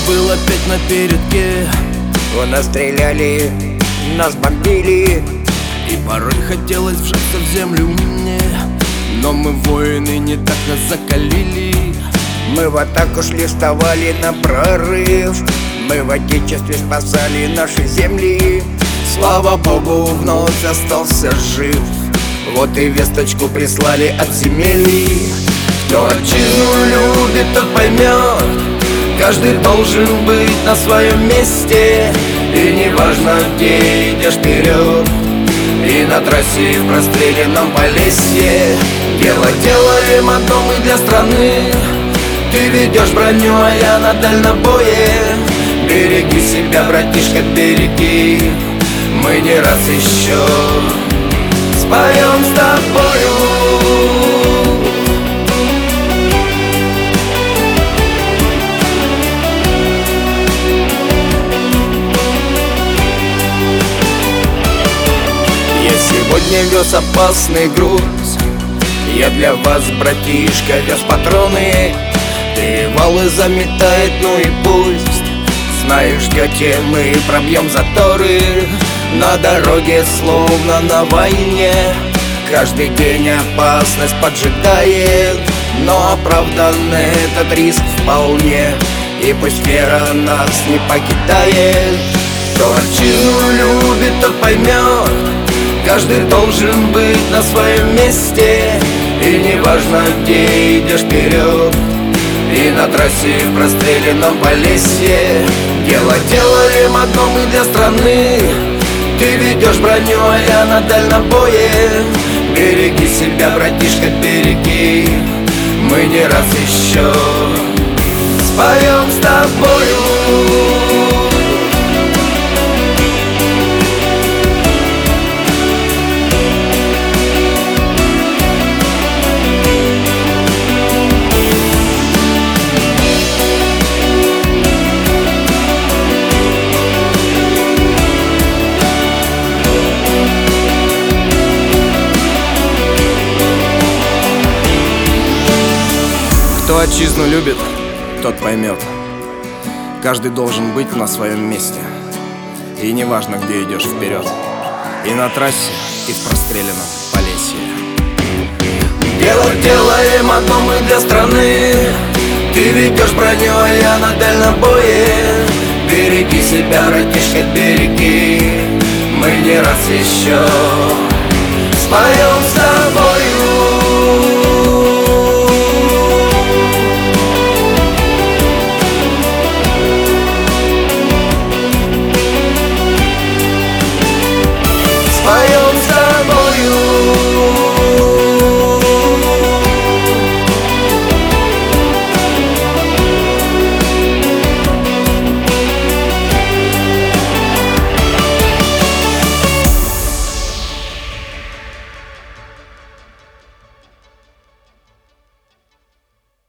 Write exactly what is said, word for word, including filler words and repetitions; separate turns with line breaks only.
был опять на передке.
У нас стреляли, нас бомбили,
и порой хотелось вжаться в землю мне. Но мы воины, не так нас закалили.
Мы в атаку шли, вставали на прорыв. Мы в отечестве спасали наши земли.
Слава Богу, вновь остался жив.
Вот и весточку прислали от земель.
Кто отчизну любит, тот поймет. Каждый должен быть на своем месте. И неважно, где идешь вперед, и на трассе, и в простреленном Полесье. Дело делаем одно мы для страны. Ты ведешь броню, а я на дальнобое. Береги себя, братишка, береги. Мы не раз еще споем с тобою. Я сегодня вез опасный груз. Я для вас, братишка, вез патроны. Ты валы заметает, ну и пусть. Знаешь, тетя, мы пробьем заторы. На дороге, словно на войне. Каждый день опасность поджидает, но оправдан этот риск вполне. И пусть вера нас не покидает. Кто отчизну любит, тот поймет. Каждый должен быть на своем месте. И неважно, где идешь вперед, и на трассе, в простреленном Полесье. Дело делаем одно мы для страны. Ты ведешь броню, а я на дальнобое. Береги себя, братишка, береги. Мы не раз еще споем с тобою. Кто отчизну любит, тот поймет. Каждый должен быть на своем месте. И неважно, где идешь вперед, и на трассе, и в простреленном Полесье. Дело делаем одно мы для страны. Ты ведешь броню, а я на дальнобое. Береги себя, братишка, береги. Мы не раз еще споем с тобой.